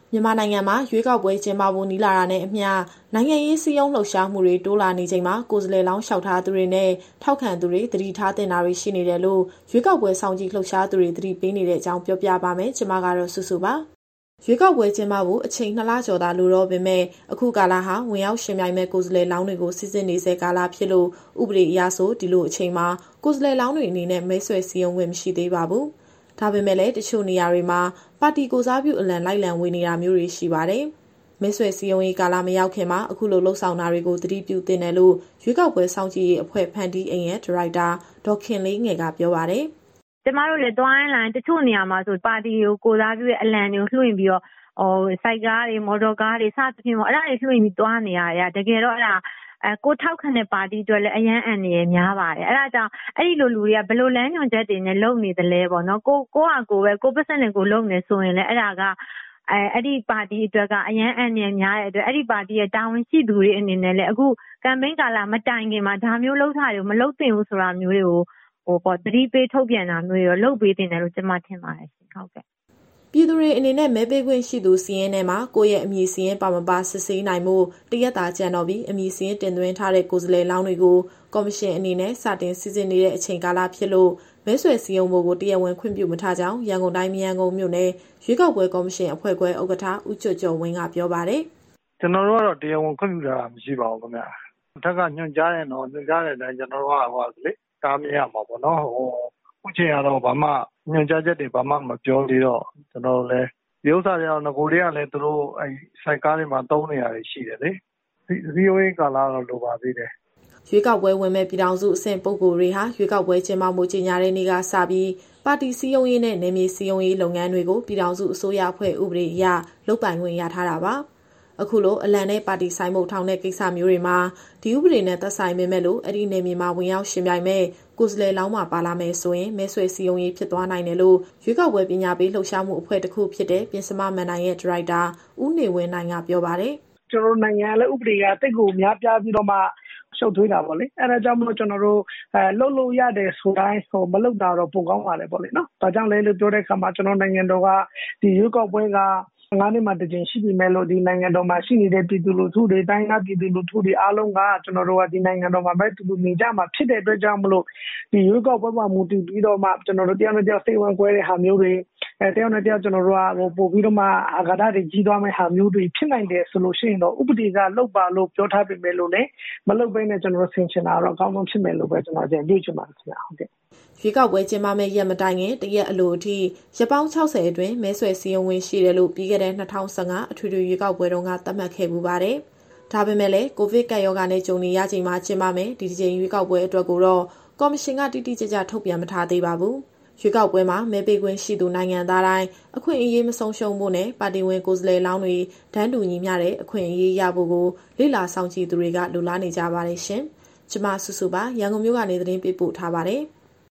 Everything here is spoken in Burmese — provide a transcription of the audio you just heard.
မြန်မာနိုင်ငံမှာရွေးကောက်ပွဲကျင်းပဖို့နီးလာတာနဲ့အမျှနိုင်ငံရေးစည်းရုံးလှုပ်ရှားမှုတွေတိုးလာနေချိန်မှာကိုယ်စားလှယ်လောင်းလျှောက်ထားသူတွေနဲ့ထောက်ခံသူတွေသတိထားတင်တာတွေရှိနေတယ်လို့ရွေးကောက်ပွဲစောင့်ကြည့်လှုပ်ရှားသူတွေသတိပေးနေတဲ့အကြောင်းပြောပြပါမယ်။ကျွန်မကတော့စုစုပါ။ရွေးကောက်ပွဲကျင်းပဖို့အချိန်2လကျော်သာလိုတော့ပေမဲ့အခုကာလဟာဝင်ရောက်ရှင်ပြိုင်မဲ့ကိုယ်စားလှယ်လောင်းတွေကိုစစ်စစ်နေစေကာလဖြစ်လို့ဥပဒေအရဆိုဒီလိုအချိန်မှာကိုယ်စားလှယ်လောင်းတွေအနေနဲ့မဲဆွယ်စည်းရုံးခွင့်မရှိသေးပါဘူး။ဒါပေမဲ့လည်းတချို့နေရာတွေမှာပါတီကိုစားပြုအလံလိုက်လံဝေနေတာမျိုးတွေရှိပါတယ်။မဲဆွယ်စည်းရုံးရေးကာလမရောက်ခင်မှာအခုလိုလှုပ်ဆောင်တာတွေကိုသတိပြုသင့်တယ်လို့ရွေးကောက်ပွဲစောင့်ကြည့်ရေးအဖွဲ့ဖန်တီးအိမ်ရဲ့ဒါရိုက်တာဒေါ်ခင်လေးငယ်ကပြောပါတယ်။ကျမတို့လည်းသွားရင်လာတချို့နေရာမှာဆိုပါတီကိုစားပြုရဲ့အလံတွေကိုလွှင့်ပြီးတော့စိုက်ကားတွေမော်တော်ကားတွေစသဖြင့်ပေါ့အဲ့ဒါတွေလွှင့်ပြီးသွားနေရတယ်တကယ်တော့အဲ့ဒါကိုထောက်ခံတဲ့ပါတီတွေလည်းအရန်အန်နေရများပါတယ်အဲ့ဒါကြောင့်အဲ့ဒီလိုလူတွေကဘယ်လိုလမ်းညွှန်ချက်တွေနဲ့လုပ်နေသလဲပေါ့နော်ကိုဟာကိုပဲကိုပတ်စံနဲ့ကိုလုပ်နေဆိုရင်လည်းအဲ့ဒါကအဲ့ဒီပါတီအတွက်ကအရန်အန်နေများတဲ့အတွက်အဲ့ဒီပါတီရဲ့တာဝန်ရှိသူတွေအနေနဲ့လည်းအခုကမ်ပိန်းကာလမတိုင်ခင်မှာဒါမျိုးလှုပ်ထားတွေကိုမလုပ်သင့်ဘူးဆိုတာမျိုးတွေကိုသတိပေးထုတ်ပြန်တာမျိုးတွေလုပ်ပေးတင်တယ်လို့ကျွန်မထင်ပါတယ်ရှင်ဟုတ်ကဲ့ပြည်သူတွေအနေနဲ့မဲပေးခွင့်ရှိသူစီးရင်ထဲမှာကိုယ့်ရဲ့အမည်စီးရင်ပါမပါစစ်ဆေးနိုင်မှုတရက်တာကြံတော့ပြီးအမည်စီးရင်တင်သွင်းထားတဲ့ကိုယ်စားလှယ်လောင်းတွေကိုကော်မရှင်အနေနဲ့စတင်စီစဉ်နေတဲ့အချိန်ကာလဖြစ်လို့မဲဆွယ်စည်းရုံးဖို့ကိုတရားဝင်ခွင့်ပြုမထားကြောင်းရန်ကုန်တိုင်းမရန်ကုန်မြို့နယ်ရွေးကောက်ပွဲကော်မရှင်အဖွဲ့ခွဲဥက္ကဋ္ဌဦးကျော်ကျော်ဝင်းကပြောပါတယ်။ကျွန်တော်တို့ကတော့တရားဝင်ခွင့်ပြုတာမရှိပါဘူးခင်ဗျ။အထက်ကညွှန်ကြားရင်တော့ညွှန်ကြားတဲ့အတိုင်းကျွန်တော်တို့ကလေတားမြင်ရမှာပေါ့နော်။အခုချိန်ကတော့ဘာမှညွှန်ကြားချက်တွေဘာမှမပြောသေးတော့ကျွန်တော်တို့လည်းဒီဥစ္စာတွေကတော့ငကိုတွေကလည်းသူတို့စိုက်ကားတွေမှာတုံးနေရတယ်ရှိတယ်လေ။စီယိုရေးကာလတော့လိုပါသေးတယ်။ရွေးကောက်ပွဲဝင်မဲ့ပြည်ထောင်စုအဆင့်ပုဂ္ဂိုလ်တွေဟာရွေးကောက်ပွဲကျင်းပမှုကြီးညာတဲ့နေ့ကစပြီးပါတီစည်းရုံးရေးနဲ့နယ်မြေစည်းရုံးရေးလုပ်ငန်းတွေကိုပြည်ထောင်စုအစိုးရအဖွဲ့ဥပဒေအရလုပ်ပိုင်ခွင့်ရထားတာပါ။အခုလိုအလံနဲ့ပါတီဆိုင်မှုထောင်တဲ့ကိစ္စမျိုးတွေမှာဒီဥပဒေနဲ့သက်ဆိုင်ပေမဲ့လို့အဲ့ဒီနယ်မြေမှာဝင်ရောက်ရှင်ပြိုင်မဲ့ကိုယ်စားလှယ်လောင်းမှာပါလာမယ်ဆိုရင်မဲဆွယ်စည်းရုံးရေးဖြစ်သွားနိုင်တယ်လို့ရွေးကောက်ပွဲပညာပေးလှုပ်ရှားမှုအဖွဲ့တစ်ခုဖြစ်တဲ့ပြင်စမမန်နိုင်ရဲ့ဒါရိုက်တာဦးနေဝင်းနိုင်ကပြောပါတယ်။ကျွန်တော်နိုင်ငံလည်းဥပဒေကတိတ်ကိုများပြားပြီးတော့မှရှုပ်ထွေးတာပေါ့လေအဲ့ဒါကြောင့်မလို့ကျွန်တော်တို့လှုပ်လို့ရတယ်ဆိုတိုင်းမလှုပ်တာတော့ပိုကောင်းပါလေပေါ့လေနော်ဒါကြောင့်လည်းလို့ပြောတဲ့အခါမှာကျွန်တော်နိုင်ငံတော်ကဒီရွေးကောက်ပွဲက9နှစ်မှတစ်ကြိမ်ရှိပြီမဲ့လို့ဒီနိုင်ငံတော်မှာရှိနေတဲ့ပြည်သူလူထုတွေတိုင်းသားပြည်သူလူထုတွေအားလုံးကကျွန်တော်တို့ကဒီနိုင်ငံတော်မှာပဲတူတူနေကြမှာဖြစ်တဲ့အတွက်ကြောင့်မလို့ဒီရွေးကောက်ပွဲမှာမူတည်ပြီးတော့မှကျွန်တော်တို့တရားနဲ့တရားစိတ်ဝင်ကွဲတဲ့ဟာမျိုးတွေတရားနဲ့တရားကျွန်တော်တို့ကပို့ပြီးတော့မှအာဃာတတွေကြီးသွားမယ့်ဟာမျိုးတွေဖြစ်နိုင်တယ်ဆိုလို့ရှိရင်တော့ဥပဒေကလောက်ပါလို့ပြောထားပေမဲ့လို့လည်းမလုပ်ဘဲနဲ့ကျွန်တော်တို့ဆင်ချင်တာတော့အကောင်းဆုံးဖြစ်မယ်လို့ပဲကျွန်တော်ကြံတွေ့ချင်ပါတယ်ခင်ဗျာဟုတ်ကဲ့ရွေးကောက်ပွဲကျင်းပမယ့်ရက်မတိုင်ခင်တရက်အလိုအထိရက်ပေါင်း60အတွင်းမဲဆွယ်စည်းရုံးဝင်ရှိတယ်လို့ပြီးခဲ့တဲ့2015အထွေထွေရွေးကောက်ပွဲတုန်းကသတ်မှတ်ခဲ့ပူပါတယ်။ဒါပေမဲ့လည်းကိုဗစ်ကပ်ရောဂါနဲ့ကြုံနေရချိန်မှာကျင်းပမယ်ဒီတစ်ချိန်ရွေးကောက်ပွဲအတွက်ကိုတော့ကော်မရှင်ကတိတိကျကျထုတ်ပြန်မထားသေးပါဘူး။ရွေးကောက်ပွဲမှာမဲပေးခွင့်ရှိသူနိုင်ငံသားတိုင်းအခွင့်အရေးမဆုံးရှုံးဖို့နဲ့ပါတီဝင်ကိုယ်စားလှယ်လောင်းတွေတန်းတူညီမျှတဲ့အခွင့်အရေးရဖို့ကိုလေ့လာစောင့်ကြည့်သူတွေကလိုလားနေကြပါတယ်ရှင်။ကျွန်မစုစုပါရန်ကုန်မြို့ကနေသတင်းပေးပို့ထားပါတယ်။